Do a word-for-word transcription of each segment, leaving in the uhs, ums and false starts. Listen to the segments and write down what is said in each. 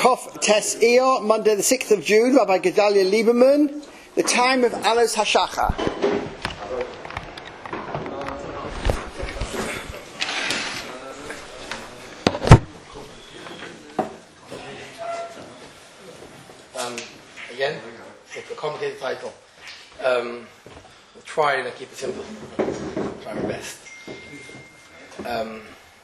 Tov Tes Iyar, Monday the sixth of June, Rabbi Gedalia Lieberman, the time of Alos HaShachar. Um, again, it's a complicated title. Um, we'll try and keep it simple. Try my best. Um,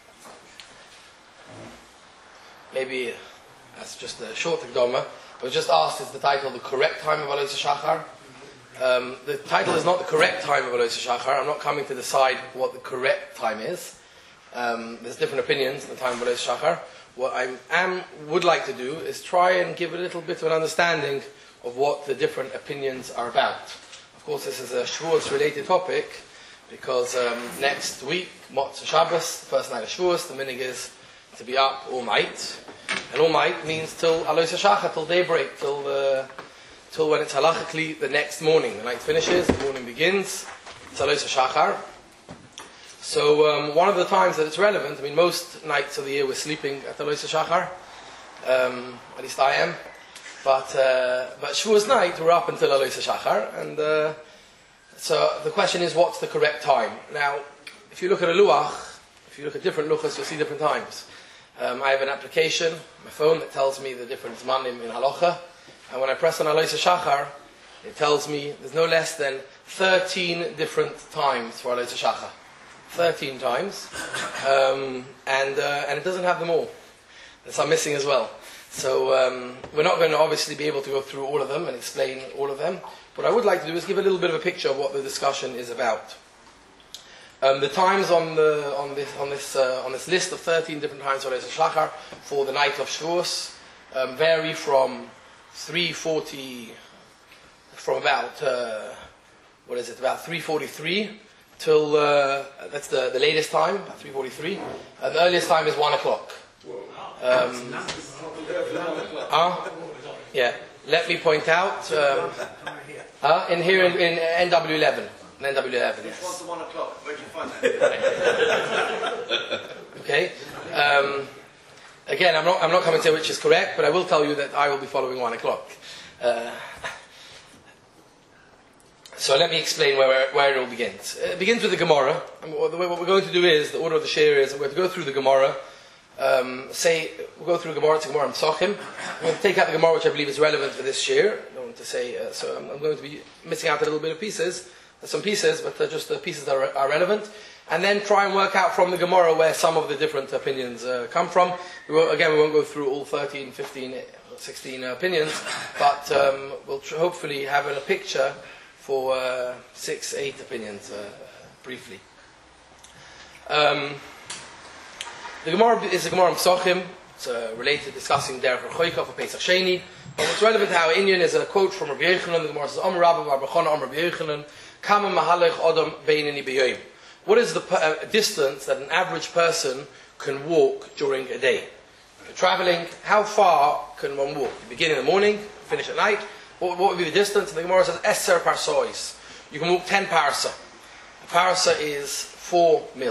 maybe that's just a short Ekdoma. I was just asked, is the title the correct time of Alos HaShachar? Um, the title is not the correct time of Alos HaShachar. I'm not coming to decide what the correct time is. Um, there's different opinions on the time of Alos HaShachar. What I am, would like to do is try and give a little bit of an understanding of what the different opinions are about. Of course, this is a Shavuos related topic because um, next week, Motzei Shabbos, the first night of Shavuos, the minhag is to be up all night. And all night means till Alos HaShachar, till daybreak, till the, till when it's halachically the next morning. The night finishes, the morning begins, it's Alos HaShachar. So um, one of the times that it's relevant, I mean most nights of the year we're sleeping at Alos HaShachar, um, at least I am, but uh, but Shavuos night we're up until Alos HaShachar, and uh, so the question is, what's the correct time? Now, if you look at a luach, if you look at different luchas, you'll see different times. Um, I have an application, my phone, that tells me the different zmanim in halacha, and when I press on Alos HaShachar, it tells me there's no less than thirteen different times for Alos HaShachar. thirteen times, um, and uh, and it doesn't have them all. There's some missing as well. So um, we're not going to obviously be able to go through all of them and explain all of them. What I would like to do is give a little bit of a picture of what the discussion is about. Um, the times on the on this on this uh, on this list of thirteen different times for Alos HaShachar for the night of Shavuos um, vary from three forty, from about uh, what is it about three forty-three. Till uh, that's the, the latest time, about three forty-three. Uh, the earliest time is one o'clock. Um, uh, yeah. Let me point out um, uh, in here in, in N W eleven. In N W eleven. Yes. What's the one o'clock? Where did you find that? Okay. Um, again, I'm not I'm not coming to say which is correct, but I will tell you that I will be following one o'clock. Uh, So let me explain where, where it all begins. It begins with the Gemara. And what we're going to do is, the order of the share is, we're going to go through the Gemara. Um, say, we'll go through the Gemara, it's a Gemara Pesachim. I'm going to take out the Gemara which I believe is relevant for this share. I don't want to say, uh, so I'm, I'm going to be missing out a little bit of pieces. There's some pieces, but uh, just the pieces that are, are relevant. And then try and work out from the Gemara where some of the different opinions uh, come from. We won't, again, we won't go through all thirteen, fifteen, sixteen uh, opinions, but um, we'll tr- hopefully have a picture for uh, six, eight opinions, uh, briefly. Um, the Gemara is a Gemara Pesachim. It's uh, related, discussing Derech HaChoika for Pesach Sheni. But what's relevant to our Indian is a quote from Rabbi Yochanan. The Gemara says, Amar Rabba Bar Bechana Amar Rabbi Yochanan, Kama Mahalech Adam Beinani B'Yoyim. What is the per- uh, distance that an average person can walk during a day? If you're traveling, how far can one walk? You begin in the morning, finish at night. What, what would be the distance? And the Gemara says, Eser parsois. You can walk ten parsa. A parsa is four mil.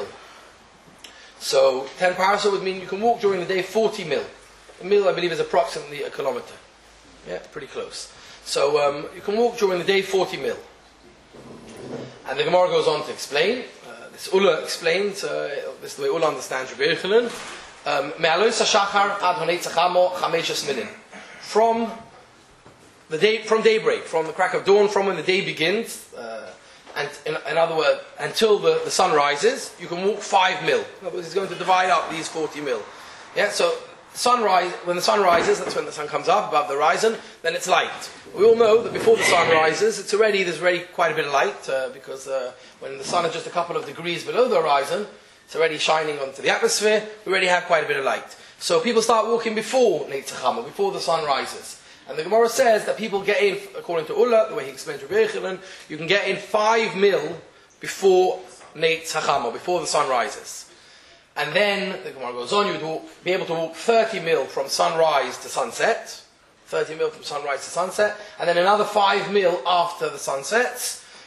So ten parsa would mean you can walk during the day forty mil. A mil, I believe, is approximately a kilometer. Yeah, pretty close. So um, you can walk during the day forty mil. And the Gemara goes on to explain. Uh, this Ula explains, uh, this is the way Ula understands Rabbi Yochanan. Me'alos HaShachar ad Hanetz HaChamo chameshes milin. From The day, from daybreak, from the crack of dawn, from when the day begins, uh, and in, in other words, until the, the sun rises, you can walk five mil. In other words, he's going to divide up these forty mil. Yeah, so sunrise, when the sun rises, that's when the sun comes up above the horizon, then it's light. We all know that before the sun rises, it's already there's already quite a bit of light uh, because uh, when the sun is just a couple of degrees below the horizon, it's already shining onto the atmosphere. We already have quite a bit of light. So people start walking before Neitz HaChamo, before the sun rises. And the Gemara says that people get in, according to Ula, the way he explains Rabbi Yochanan, you can get in five mil before Neitz HaChamo, before the sun rises. And then, the Gemara goes on, you would walk, be able to walk thirty mil from sunrise to sunset, thirty mil from sunrise to sunset, and then another five mil after the sun sets,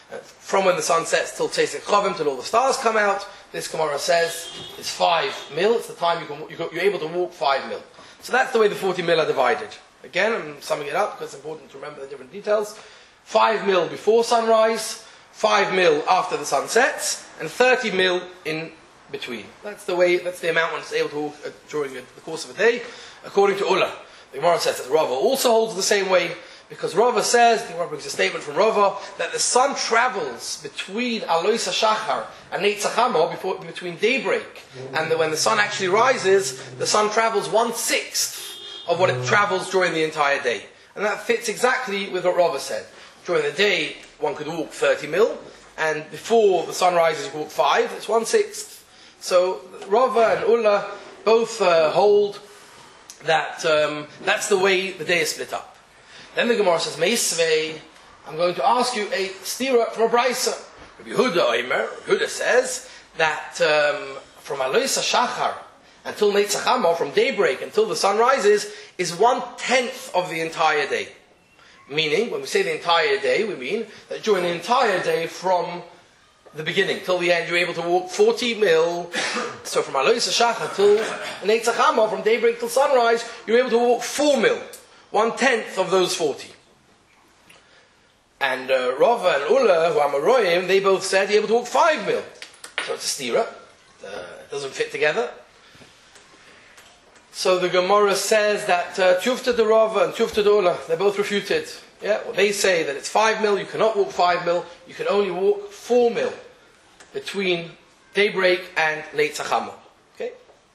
Uh, from when the sun sets till Tzesek Chavim, till all the stars come out, this Gemara says it's five mil. It's the time you can, you can, you're able to walk five mil. So that's the way the forty mil are divided. Again, I'm summing it up because it's important to remember the different details. Five mil before sunrise, five mil after the sun sets, and thirty mil in between. That's the way. That's the amount one is able to walk uh, during the course of a day, according to Ulla. The Gemara says that Rava also holds the same way, because Rava says, the Gemara brings a statement from Rava, that the sun travels between Alois HaShachar and Netzach Hamo, before, between daybreak, and the, when the sun actually rises, the sun travels one-sixth of what it travels during the entire day. And that fits exactly with what Rava said. During the day, one could walk thirty mil, and before the sun rises, you can walk five, it's one-sixth. So Rava and Ulla both uh, hold that um, that's the way the day is split up. Then the Gemara says, Meisvei, I'm going to ask you a stira from a Braisa. Rabbi Yehuda Omer, Yehuda says that um, from Alois HaShachar until Netzach Hamo, from daybreak until the sun rises, is one-tenth of the entire day. Meaning, when we say the entire day, we mean that during the entire day from the beginning till the end, you're able to walk forty mil. So from Alois HaShachar till Netzach Hamo, from daybreak till sunrise, you're able to walk four mil. One-tenth of those forty. And uh, Rava and Ulla, who are Amoraim, they both said you're able to walk five mil. So it's a stira. Uh, it doesn't fit together. So the Gemara says that Tufta de Rava and Tufta de Ulla, they're both refuted. Yeah, well, they say that it's five mil, you cannot walk five mil, you can only walk four mil between daybreak and Netzach Hamo. Okay?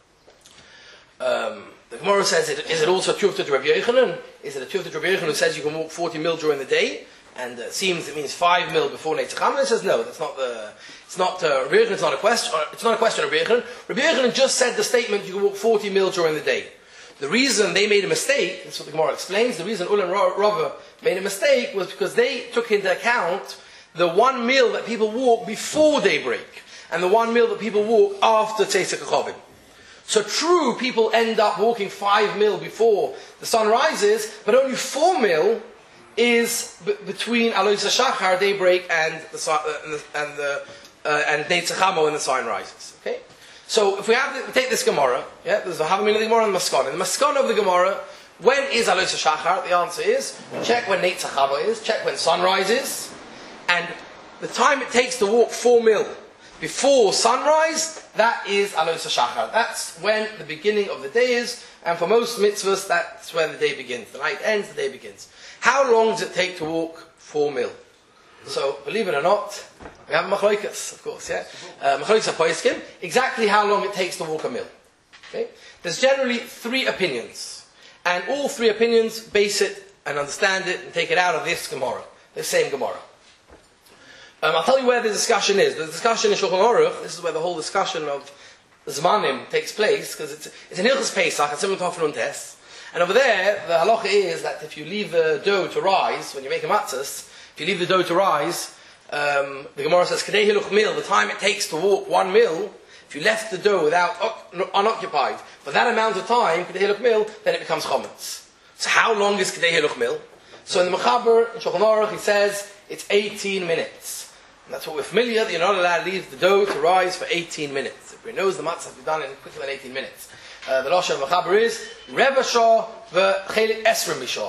Um, the Gemara says, is it also a Tufta to Rabbi Yochanan? Is it a Tufta to Rabbi Yochanan who says you can walk forty mil during the day? And it uh, seems it means five mil before Netzach Hamo. It says no, that's not the. It's not uh, Rabbi Yochanan. It's not a question. It's not a question of Rabbi Yochanan. Rabbi Yochanan just said the statement you can walk forty mil during the day. The reason they made a mistake, that's what the Gemara explains. The reason Ulla and Rava made a mistake was because they took into account the one mil that people walk before daybreak and the one mil that people walk after Tzesek Chavim. So true, people end up walking five mil before the sun rises, but only four mil is b- between Alois HaShachar, daybreak, and the sun, uh, and the, and, the, uh, and Netzach Hamo when the sun rises. Okay, so if we have to, we take this Gemara, yeah, there's a Havamina Gemara and the Maskana. In the Maskana of the Gemara, when is Alois HaShachar? The answer is check when Netzach Hamo is, check when sun rises, and the time it takes to walk four mil before sunrise, that is Alois HaShachar. That's when the beginning of the day is, and for most mitzvahs, that's when the day begins. The night ends, the day begins. How long does it take to walk four mil? So, believe it or not, we have Machloikas, of course, yeah? Uh, Machloikas HaPoiskim, exactly how long it takes to walk a mil. Okay? There's generally three opinions, and all three opinions base it and understand it and take it out of this Gemara, the same Gemara. Um, I'll tell you where the discussion is. The discussion in Shulchan Aruch, this is where the whole discussion of Zmanim takes place, because it's, it's an Hilchos Pesach, it's similar to Hafnun Tes. And over there, the halacha is that if you leave the dough to rise, when you make a matzahs, if you leave the dough to rise, um, the Gemara says, Kadei Hiluch mil, the time it takes to walk one mil, if you left the dough without unoccupied for that amount of time, Kadei Hiluch mil, then it becomes chometz. So how long is Kadei Hiluch mil? So in the Mechaber, in Shulchan Aruch, he says it's eighteen minutes. And that's what we're familiar, that you're not allowed to leave the dough to rise for eighteen minutes. If we knows the matzah has to be done in quicker than eighteen minutes. Uh, the Lashon of Mechaber is Reva Shah v'chelik esrim mishah.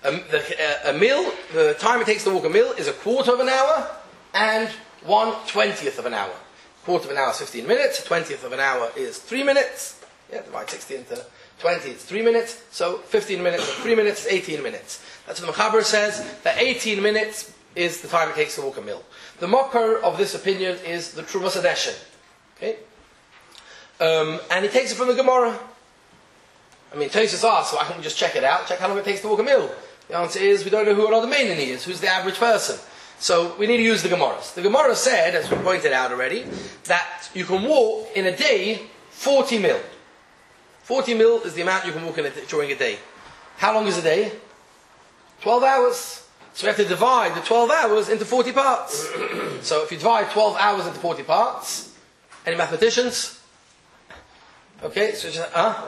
A mil, the time it takes to walk a mil is a quarter of an hour and one twentieth of an hour. A quarter of an hour is fifteen minutes, a twentieth of an hour is three minutes. Yeah, divide sixty into twenty, it's three minutes. So fifteen minutes and three minutes is eighteen minutes. That's what the Mechaber says, that eighteen minutes is the time it takes to walk a mil. The mocker of this opinion is the Trumas Hadeshen. Okay? Um, and he takes it from the Gemara. I mean, Tosfos asks, why can't we just check it out? Check how long it takes to walk a mil. The answer is, we don't know who another Mainani is. Who's the average person? So, we need to use the Gemaras. The Gemara said, as we pointed out already, that you can walk in a day forty mil. forty mil is the amount you can walk in a, during a day. How long is a day? twelve hours. So we have to divide the twelve hours into forty parts. So if you divide twelve hours into forty parts, any mathematicians? Okay, so just, huh?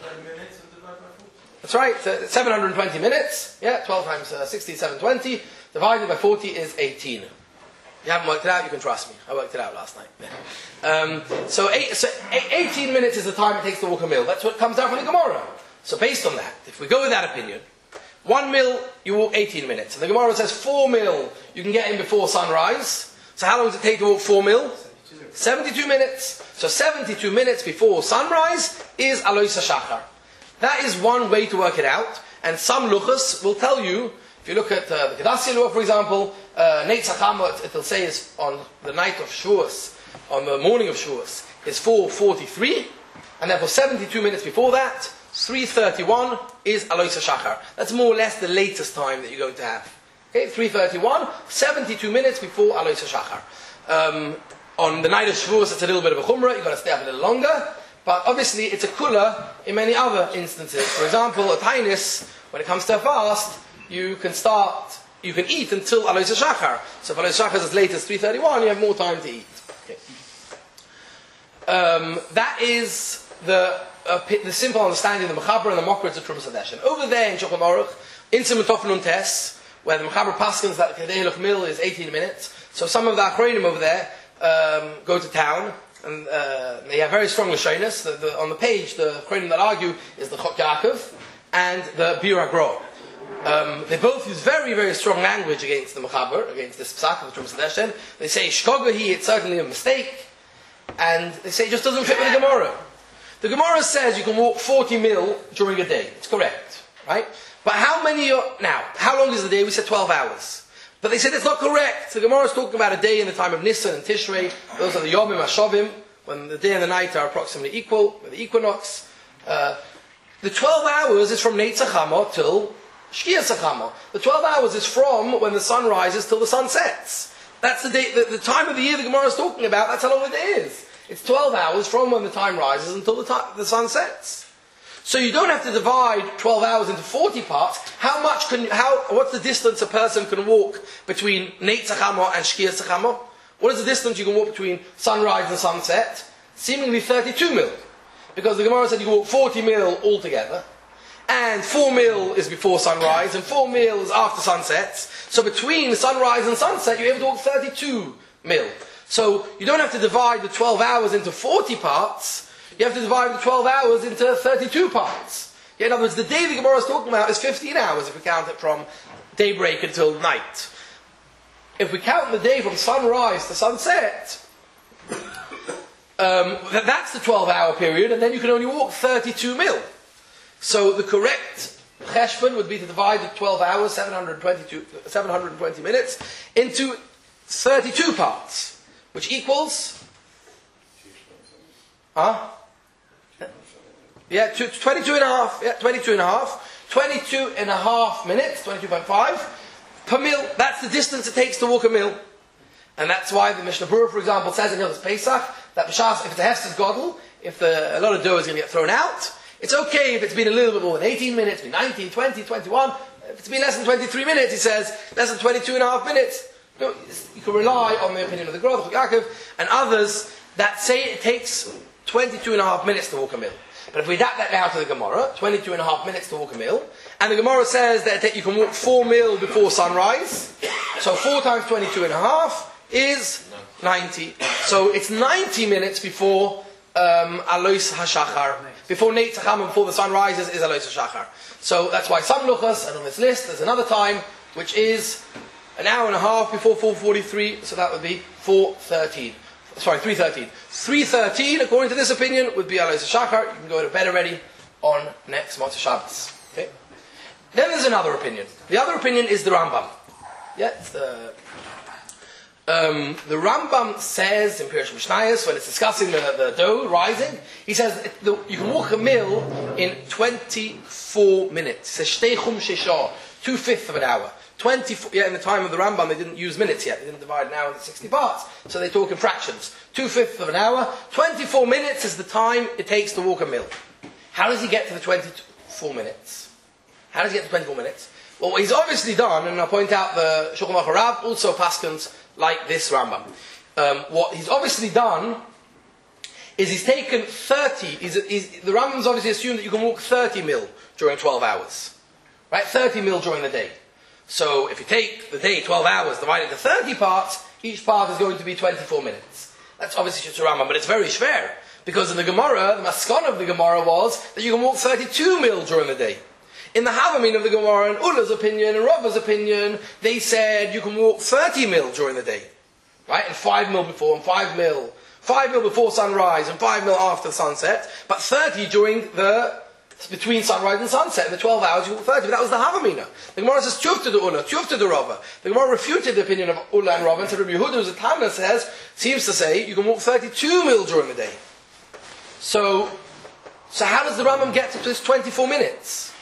That's right, uh, seven hundred twenty minutes. Yeah, twelve times uh, sixty, seven hundred twenty. divided by forty is eighteen. If you haven't worked it out, you can trust me. I worked it out last night. Um, so, eight, so eighteen minutes is the time it takes to walk a mil. That's what comes down from the Gemara. So based on that, if we go with that opinion, one mil, you walk eighteen minutes. And the Gemara says four mil, you can get in before sunrise. So how long does it take to walk four mil? seventy-two minutes. So seventy-two minutes before sunrise is Alois HaShachar. That is one way to work it out. And some luchas will tell you, if you look at uh, the Kedassia law, for example, uh, Neit Zachamot, it will say is on the night of Shavuos, on the morning of Shavuos, is four forty-three. And therefore seventy-two minutes before that, three thirty-one is Alois HaShachar. That's more or less the latest time that you're going to have. Okay, three thirty-one, seventy-two minutes before Alois HaShachar. Um, on the night of Shavuos, it's a little bit of a chumrah, you've got to stay up a little longer. But obviously, it's a kula in many other instances. For example, at Tainis, when it comes to a fast, you can start, you can eat until Alois HaShachar. So if Alois HaShachar is as late as three thirty-one, you have more time to eat. Okay. Um, that is the uh, the simple understanding of the Mechaber and the Mokritz of Trumas Hadeshen. Over there in Shulchan Aruch, in Siman Tov Nun Tes, where the Mechaber paskins that the Kedei Mil is eighteen minutes. So some of the Achronim over there um, go to town. And uh, they have very strong Lashonis. The, the, on the page, the Achronim that argue is the Chok Yaakov and the Bir HaGro. Um, they both use very, very strong language against the Mechaber, against this Psak of the Trumas Hadeshen. They say, Shkogahi, it's certainly a mistake. And they say it just doesn't fit with the Gemara. The Gemara says you can walk forty mil during a day. It's correct. Right? But how many are... Now, how long is the day? We said twelve hours. But they said it's not correct. The Gemara is talking about a day in the time of Nisan and Tishrei. Those are the Yomim HaShovim, when the day and the night are approximately equal, with the equinox. Uh, the twelve hours is from Neit Zachamot till Shkias Zachamot. The twelve hours is from when the sun rises till the sun sets. That's the, day, the, the time of the year the Gemara is talking about. That's how long the day is. It's twelve hours from when the time rises until the, time, the sun sets. So you don't have to divide twelve hours into forty parts. How much can, how, what's the distance a person can walk between Neit Zachamot and Shkias Zachamot? What is the distance you can walk between sunrise and sunset? Seemingly thirty-two mil. Because the Gemara said you can walk forty mil altogether. And four mil is before sunrise, and four mil is after sunsets. So between sunrise and sunset, you're able to walk thirty-two mil. So you don't have to divide the twelve hours into forty parts. You have to divide the twelve hours into thirty-two parts. Yeah, in other words, the day the Gemara is talking about is fifteen hours if we count it from daybreak until night. If we count the day from sunrise to sunset, um, that's the twelve hour period, and then you can only walk thirty-two mil. So the correct cheshbon would be to divide the twelve hours, seven hundred twenty-two, seven hundred twenty minutes, into thirty-two parts, which equals... Huh? Yeah, twenty-two and a half, yeah, twenty-two and a half, twenty-two and a half minutes, twenty-two point five per mil. That's the distance it takes to walk a mil. And that's why the Mishnah Berurah, for example, says in Hilchos Pesach that B'shas, if it's a Hefsez Godel, if the, a lot of dough is going to get thrown out, it's okay if it's been a little bit more than eighteen minutes, been nineteen, twenty, twenty-one. If it's been less than twenty-three minutes, he says, less than twenty-two and a half minutes. You know, you can rely on the opinion of the Gro, the Chok Yaakov, and others that say it takes twenty-two and a half minutes to walk a mil. But if we adapt that now to the Gemara, twenty-two and a half minutes to walk a mil, and the Gemara says that you can walk four mil before sunrise, so four times twenty-two and a half is ninety. So it's ninety minutes before um, Alois HaShachar, before Neit Zachamot, before the sun rises, is Alois HaShachar. So that's why some luchas, and on this list there's another time, which is an hour and a half before four forty-three, so that would be four thirteen. Sorry, three thirteen. three thirteen, according to this opinion, would be Alois HaShachar. You can go to bed already on next Motzei Shabbos. Okay? Then there's another opinion. The other opinion is the Rambam. Yeah, it's the... Um, the Rambam says in Pirush Mishnayos, when it's discussing the, the dough rising, he says the, you can walk a mil in twenty-four minutes. He says Shtei Chum Sheshah, two-fifths of an hour. twenty-four, yeah, in the time of the Rambam, they didn't use minutes yet. They didn't divide an hour into sixty parts. So they talk in fractions. Two-fifths of an hour. twenty-four minutes is the time it takes to walk a mil. How does he get to the twenty-four minutes? How does he get to twenty-four minutes? Well, what he's obviously done, and I'll point out the Shulchan Aruch Harav also paskins like this Rambam. Um, what he's obviously done is he's taken thirty. He's, he's, the Rambam's obviously assumed that you can walk thirty mil during twelve hours. Right? thirty mil during the day. So if you take the day, twelve hours, divide it into thirty parts, each part is going to be twenty-four minutes. That's obviously just a Rambam, but it's very schwer. Because in the Gemara, the maskon of the Gemara was that you can walk thirty-two mil during the day. In the Havamin of the Gemara, and Ulla's opinion, and Rava's opinion, they said you can walk thirty mil during the day. Right? And five mil before, and five mil. five mil before sunrise, and five mil after sunset. But thirty during the, between sunrise and sunset. In the twelve hours you walk thirty. But that was the Havamina. The Gemara says, Tuf to the Ulla, Tuf to the Rava. The Gemara refuted the opinion of Ulla and Rava, and said, Rabbi Yehuda, the Tana says, seems to say, you can walk thirty-two mil during the day. So, so how does the Rambam get to this twenty-four minutes?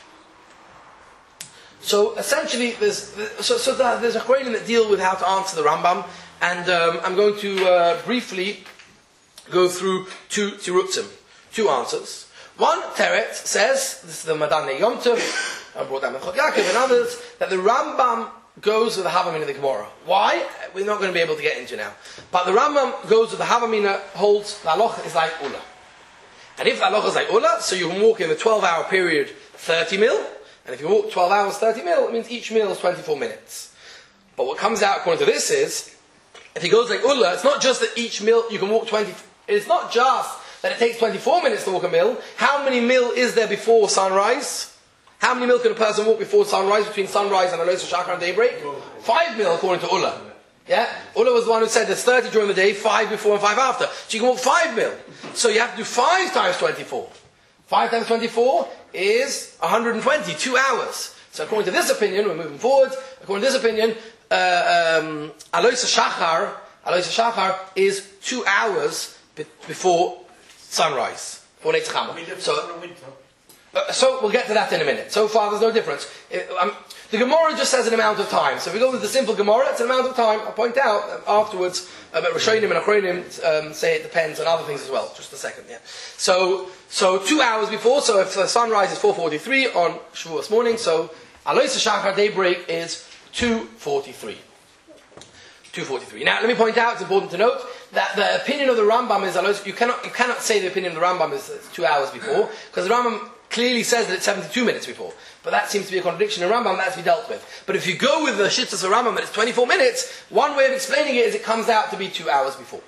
So essentially, there's so, so there's a Qur'an that deal with how to answer the Rambam, and um, I'm going to uh, briefly go through two tirutzim, two answers. One teret says, this is the Madane Yom Tov, I brought down Mechot Yaakov and others, that the Rambam goes with the Havamina of the Gemara. Why? We're not going to be able to get into now. But the Rambam goes with the Havamina, holds the halacha is like Ulla. And if the halacha is like Ulla, so you can walk in the twelve hour period thirty mil, and if you walk twelve hours thirty mil, it means each mil is twenty-four minutes. But what comes out according to this is, if he goes like Ulla, it's not just that each mil you can walk twenty, it's not just that it takes twenty-four minutes to walk a mil. How many mil is there before sunrise? How many mil can a person walk before sunrise, between sunrise and Alois Shachar and daybreak? Five mil according to Ulla. Yeah? Ulla was the one who said there's thirty during the day, five before and five after. So you can walk five mil. So you have to do five times twenty-four. five times twenty-four is one hundred twenty, two hours. So according to this opinion, we're moving forward, according to this opinion, uh, um, Alois Shachar, Alois Shachar is two hours be- before sunrise. For Neitz Chama. So, uh, so we'll get to that in a minute. So far there's no difference. It, um, The Gemara just says an amount of time. So if we go with the simple Gemara, it's an amount of time. I'll point out um, afterwards, um, Rishonim and Achronim um, say it depends on other things as well. Just a second, yeah. So, so two hours before, so if the sunrise is four forty-three on Shavuos morning, so Alois Shachar daybreak is two forty-three. two forty-three. Now, let me point out, it's important to note, that the opinion of the Rambam is, Alois, you cannot, you cannot say the opinion of the Rambam is two hours before, because the Rambam clearly says that it's seventy-two minutes before. But that seems to be a contradiction in Rambam, that has to be dealt with. But if you go with the Shittas of Rambam that it's twenty-four minutes, one way of explaining it is it comes out to be two hours before.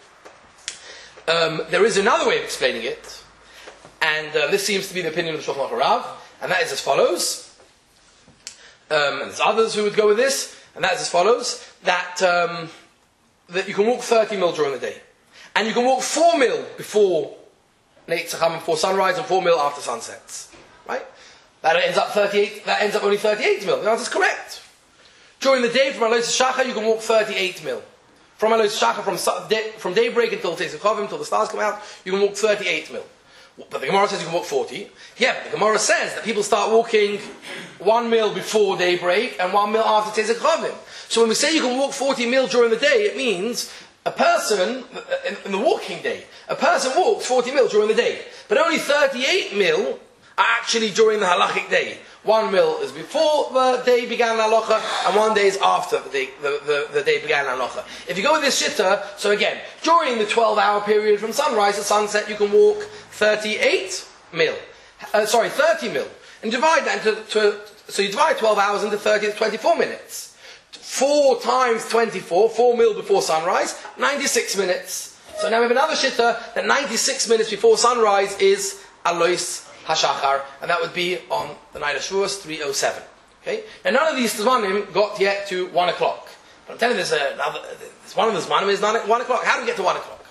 Um, there is another way of explaining it, and uh, this seems to be the opinion of Shulchan Aruch Rav, and that is as follows. Um, and there's others who would go with this, and that is as follows, that, um, that you can walk thirty mil during the day. And you can walk four mil before Neitz Chama, before sunrise, and four mil after sunsets. Right? That ends up thirty-eight. That ends up only thirty-eight mil. The answer is correct. During the day, from Alois Shachar, you can walk thirty-eight mil. From Alois Shachar, from from daybreak until Teis Chovim, until the stars come out, you can walk thirty-eight mil. But the Gemara says you can walk forty. Yeah, but the Gemara says that people start walking one mil before daybreak and one mil after Teis Chovim. So when we say you can walk forty mil during the day, it means a person in, in the walking day, a person walks forty mil during the day, but only thirty-eight mil are actually during the halachic day. One mil is before the day began halacha, and one day is after the day, the, the, the day began halacha. If you go with this shitta, so again, during the twelve hour period from sunrise to sunset, you can walk thirty-eight mil. Uh, sorry, thirty mil. And divide that into, to, so you divide twelve hours into thirty, to twenty-four minutes. four times twenty-four, four mil before sunrise, ninety-six minutes. So now we have another shitta that ninety-six minutes before sunrise is Alois Hashachar, and that would be on the night of Shavuos, three oh seven. Okay? And none of these Zmanim got yet to one o'clock. But I'm telling you, there's, another, there's one of the Zmanim is one o'clock. How do we get to one o'clock?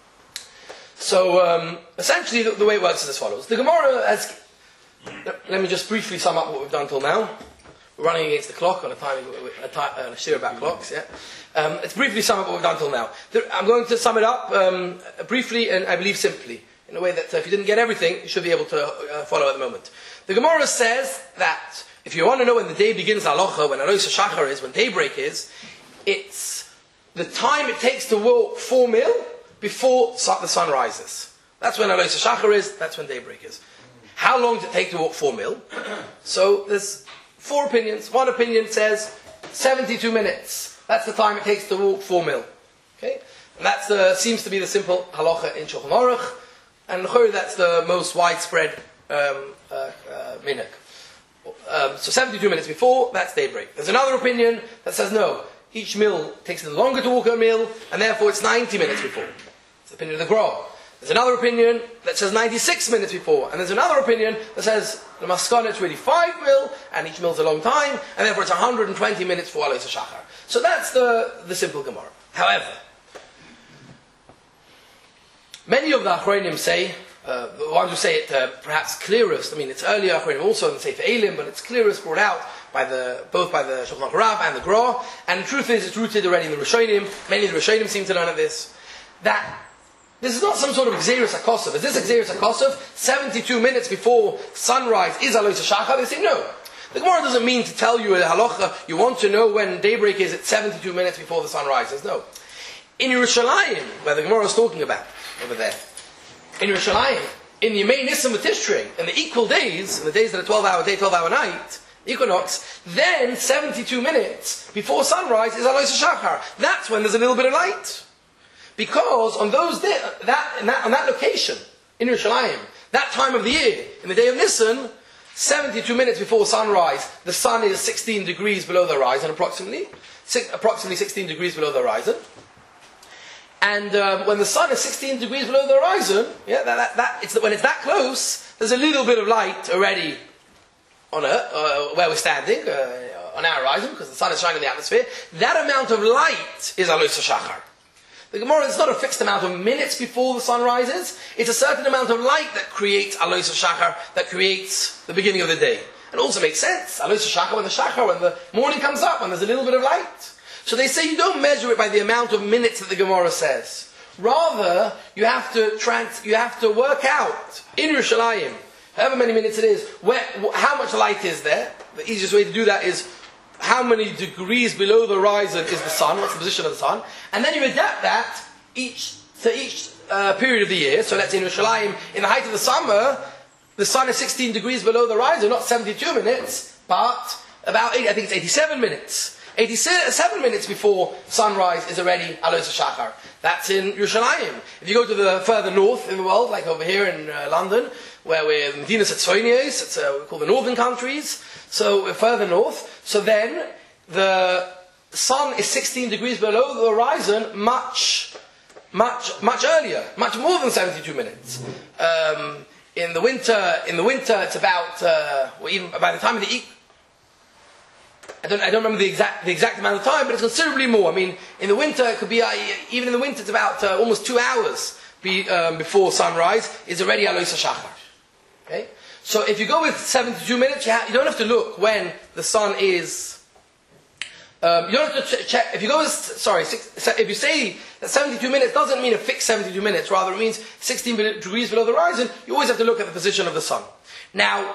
So, um, essentially, the, the way it works is as follows. The Gemara has... Let me just briefly sum up what we've done till now. We're running against the clock on a time, a, time, a shir about clocks, yeah? Um, let's briefly sum up what we've done till now. I'm going to sum it up um, briefly and I believe simply, in a way that uh, if you didn't get everything, you should be able to uh, follow at the moment. The Gemara says that if you want to know when the day begins, halacha, when Alois Shachar is, when daybreak is, it's the time it takes to walk four mil before the sun rises. That's when Alois Shachar is, that's when daybreak is. How long does it take to walk four mil? So there's four opinions. One opinion says seventy-two minutes. That's the time it takes to walk four mil. Okay? And that uh, seems to be the simple halacha in Shulchan Aruch. And that's the most widespread um, uh, uh, minhag. Um, so seventy-two minutes before, that's daybreak. There's another opinion that says no, each meal takes a little longer to walk a meal, and therefore it's ninety minutes before. It's the opinion of the Gra. There's another opinion that says ninety-six minutes before, and there's another opinion that says the maskana it's really five mil, and each mill's a long time, and therefore it's one hundred twenty minutes for Alois HaShachar. So that's the, the simple Gemara. However, many of the Achronim say, uh, the ones who say it uh, perhaps clearest, I mean it's earlier Achronim also in the Sefer Elim, but it's clearest brought out by the, both by the Shulchan Aruch and the Gra, and the truth is it's rooted already in the Rishonim. Many of the Rishonim seem to learn of this, that this is not some sort of Xeris HaKosov. Is this Xeris HaKosov? seventy-two minutes before sunrise is Alois HaShachar? They say no. The Gemara doesn't mean to tell you a halacha, you want to know when daybreak is at seventy-two minutes before the sun rises. No. In Yerushalayim, where the Gemara is talking about, over there, in Yerushalayim, in the Yemei Nisan V'Tishrei, in the equal days, in the days that are twelve hour day, twelve hour night, equinox, then seventy-two minutes before sunrise is Alois HaShachar. That's when there's a little bit of light. Because on those day, that, in that, on that location, in Yerushalayim, that time of the year, in the day of Nisan, seventy-two minutes before sunrise, the sun is sixteen degrees below the horizon, approximately. Six, approximately sixteen degrees below the horizon. And um, when the sun is sixteen degrees below the horizon, yeah, that, that, that, it's, when it's that close, there's a little bit of light already on Earth, uh, where we're standing, uh, on our horizon, because the sun is shining in the atmosphere. That amount of light is Alois HaShachar. The Gemara is not a fixed amount of minutes before the sun rises. It's a certain amount of light that creates Alois HaShachar, that creates the beginning of the day. It also makes sense. Alois HaShachar, when the Shachar, when the morning comes up, when there's a little bit of light. So they say you don't measure it by the amount of minutes that the Gemara says. Rather, you have to trans, you have to work out in Yerushalayim, however many minutes it is, where, how much light is there. The easiest way to do that is how many degrees below the horizon is the sun, what's the position of the sun, and then you adapt that each to each uh, period of the year. So let's say in Yerushalayim, in the height of the summer, the sun is sixteen degrees below the horizon, not seventy-two minutes, but about eighty, I think it's eighty-seven minutes. eighty-seven minutes before sunrise is already Alois HaShachar. That's in Yerushalayim. If you go to the further north in the world, like over here in uh, London, where we're in Medinas Hatzonios, it's uh, we call the northern countries, so we're further north, so then the sun is sixteen degrees below the horizon much, much, much earlier, much more than seventy-two minutes. Um, in the winter, in the winter it's about, uh, well, even by the time of the e- I don't, I don't remember the exact, the exact amount of time, but it's considerably more. I mean, in the winter, it could be, uh, even in the winter, it's about uh, almost two hours be, um, before sunrise, is already Alois HaShachar. Okay? So if you go with seventy-two minutes, you, ha- you don't have to look when the sun is, um, you don't have to ch- check, if you go with, sorry, six, if you say that seventy-two minutes doesn't mean a fixed seventy-two minutes, rather it means sixteen degrees below the horizon, you always have to look at the position of the sun. Now,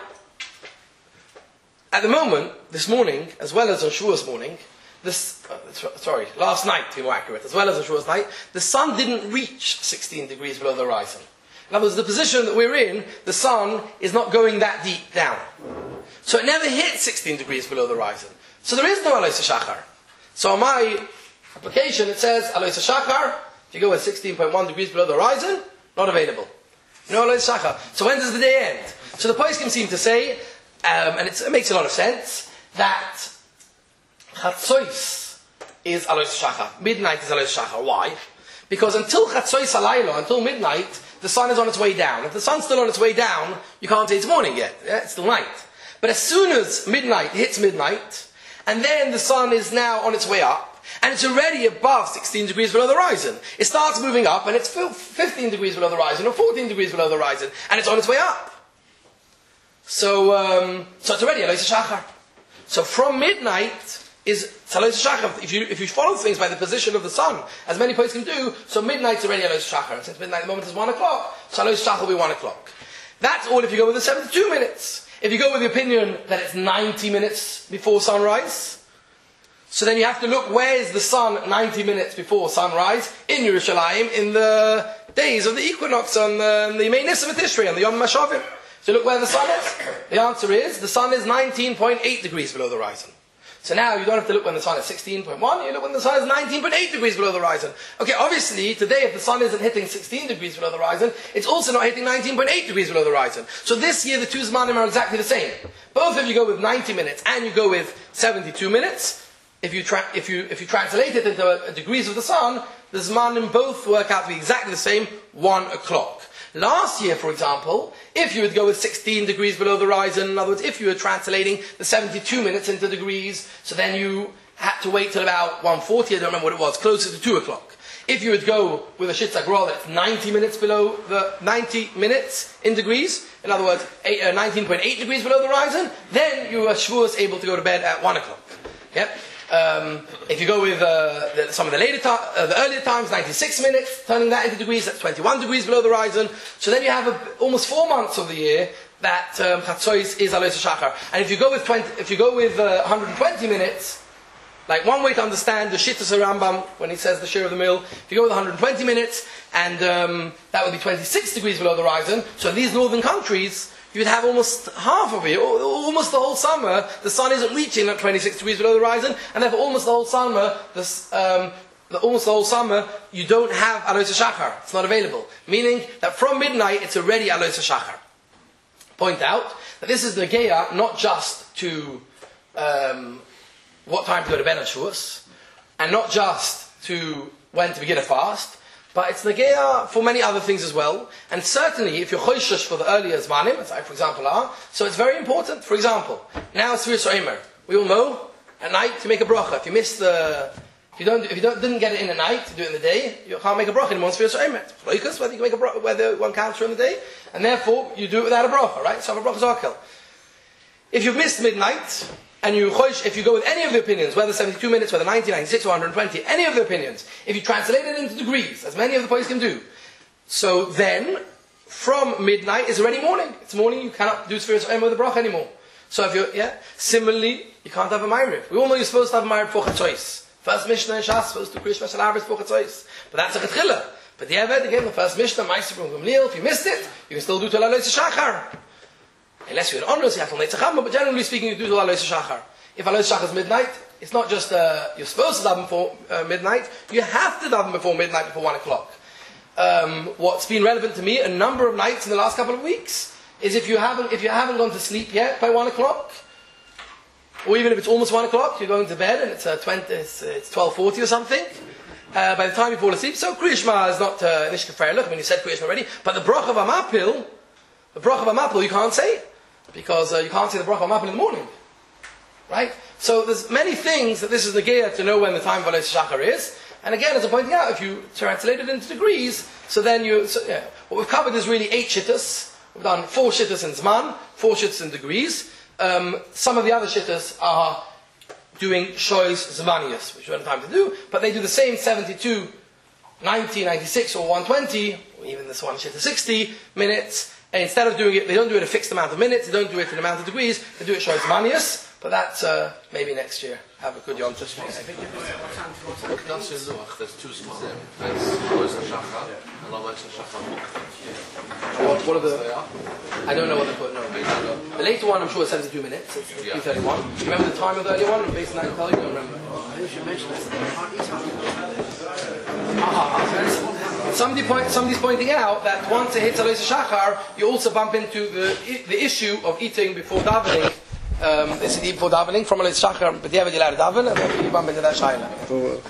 at the moment, this morning, as well as on Shavuos morning, this, uh, sorry, last night to be more accurate, as well as on Shavuos night, the sun didn't reach sixteen degrees below the horizon. In other words, the position that we're in, the sun is not going that deep down. So it never hit sixteen degrees below the horizon. So there is no Alois HaShachar. So on my application it says Alois HaShachar, if you go with sixteen point one degrees below the horizon, not available. No Alois HaShachar. So when does the day end? So the poskim seem to say, Um, and it's, it makes a lot of sense, that Chatzois is Alois HaShachar. Midnight is Alois HaShachar. Why? Because until Chatzois Halayla, until midnight, the sun is on its way down. If the sun's still on its way down, you can't say it's morning yet. Yeah? It's still night. But as soon as midnight hits midnight, and then the sun is now on its way up, and it's already above sixteen degrees below the horizon. It starts moving up, and it's fifteen degrees below the horizon, or fourteen degrees below the horizon, and it's on its way up. So, um, so it's already Alois HaShachar. So from midnight is Alois HaShachar. If you if you follow things by the position of the sun, as many places can do, so midnight's already Alois HaShachar. Since midnight at the moment is one o'clock, so Alois HaShachar will be one o'clock. That's all if you go with the seventy-two minutes. If you go with the opinion that it's ninety minutes before sunrise, so then you have to look where is the sun ninety minutes before sunrise in Yerushalayim in the days of the equinox on the, the Yemei Nisan V'Tishrei on the Yom HaShavim. So look where the sun is. The answer is, the sun is nineteen point eight degrees below the horizon. So now you don't have to look when the sun is sixteen point one, you look when the sun is nineteen point eight degrees below the horizon. Okay, obviously, today if the sun isn't hitting sixteen degrees below the horizon, it's also not hitting nineteen point eight degrees below the horizon. So this year the two Zmanim are exactly the same. Both of you go with ninety minutes and you go with seventy-two minutes. If you, tra- if you, if you translate it into a, a degrees of the sun, the Zmanim both work out to be exactly the same, one o'clock. Last year, for example, if you would go with sixteen degrees below the horizon, in other words, if you were translating the seventy-two minutes into degrees, so then you had to wait till about one forty, I don't remember what it was, closer to two o'clock. If you would go with a Shitza Grol that's ninety minutes below the ninety minutes in degrees, in other words, uh, nineteen point eight degrees below the horizon, then you are Shavuos able to go to bed at one o'clock. Yep. Um, if you go with uh, the, some of the later, ta- uh, the earlier times, ninety-six minutes, turning that into degrees, that's twenty-one degrees below the horizon. So then you have a, almost four months of the year that um, Chatzois is Alois Shachar. And if you go with twenty, if you go with uh, one hundred twenty minutes, like one way to understand the Shittas Rambam when he says the share of the mill, if you go with one hundred twenty minutes, and um, that would be twenty-six degrees below the horizon. So in these northern countries, you would have almost half of it, almost the whole summer, the sun isn't reaching at twenty-six degrees below the horizon, and therefore almost the whole summer, this, um, the, almost the whole summer, you don't have Alois HaShachar. It's not available. Meaning that from midnight, it's already Alois HaShachar. Point out that this is Negeya not just to um, what time to go to bed on Shavuos, and not just to when to begin a fast, but it's Negeya for many other things as well. And certainly, if you're Choishesh for the earlier Zmanim, as I, for example, are, so it's very important. For example, now it's Sfiras Omer. We all know, at night, to make a bracha. If you miss the, if you don't, if you don't, didn't get it in the night, to do it in the day, you can't make a bracha anymore on Sfiras Omer. It's Floikus, whether you can make a bracha, whether one counts during the day, and therefore, you do it without a bracha, right? So, a bracha zakel. If you've missed midnight, and you, if you go with any of the opinions, whether seventy-two minutes, whether ninety, ninety-six, or one hundred twenty, any of the opinions, if you translate it into degrees, as many of the points can do, so then, from midnight is already morning. It's morning, you cannot do Sfiras Omer with a bracha anymore. So if you're, yeah, similarly, you can't have a Ma'ariv. We all know you're supposed to have a Ma'ariv for Chatzois. First Mishnah in Shas, supposed to Krish Meshal Arvis for Chatzois. But that's a Chetchila. But the Eved, again, the first Mishnah, Ma'aseh from Gamliel, if you missed it, you can still do Alois HaShachar. Unless you're in honors, you have to Netzach Hama, but generally speaking, you do Alois HaShachar. If Alois HaShachar is midnight, it's not just uh, you're supposed to daven before uh, midnight, you have to daven before midnight, before one o'clock. Um, what's been relevant to me a number of nights in the last couple of weeks is if you haven't if you haven't gone to sleep yet by one o'clock, or even if it's almost one o'clock, you're going to bed and it's uh, twenty, it's, uh, it's twelve forty or something. Uh, by the time you fall asleep, so Kriya Shema is not uh, Nishka Fair Look. I mean, you said Kriya Shema already, but the Bracha of Amapil, the Bracha of Amapil, you can't say because uh, you can't say the Bracha of Amapil in the morning. Right? So there's many things that this is Negeya to know when the time of Alois HaShachar is. And again, as I'm pointing out, if you translate it into degrees, so then you, so, yeah, what we've covered is really eight shittas. We've done four shittas in Zman, four shittas in degrees. Um, some of the other shittas are doing Shois Zmanius, which we don't have time to do, but they do the same seventy-two, ninety, ninety-six, or one twenty, or even this one shitta sixty minutes. And instead of doing it, they don't do it a fixed amount of minutes, they don't do it in an amount of degrees, they do it Shois Zmanius. But that's uh, maybe next year. Have a good Yom Tov. There's two small. There's Alois HaShachar and Alois HaShachar. What, what are the? I don't know what they put. No. The later one, I'm sure, is seventy-two minutes. It's two thirty-one. Remember the time of the earlier one? Based on that, I don't remember. I should mention this. Somebody point, somebody's pointing out that once it hits Alois HaShachar, you also bump into the the issue of eating before davening. Um, this is before davening from Alois HaShachar, but you have a daven, and then you bump into that shaila.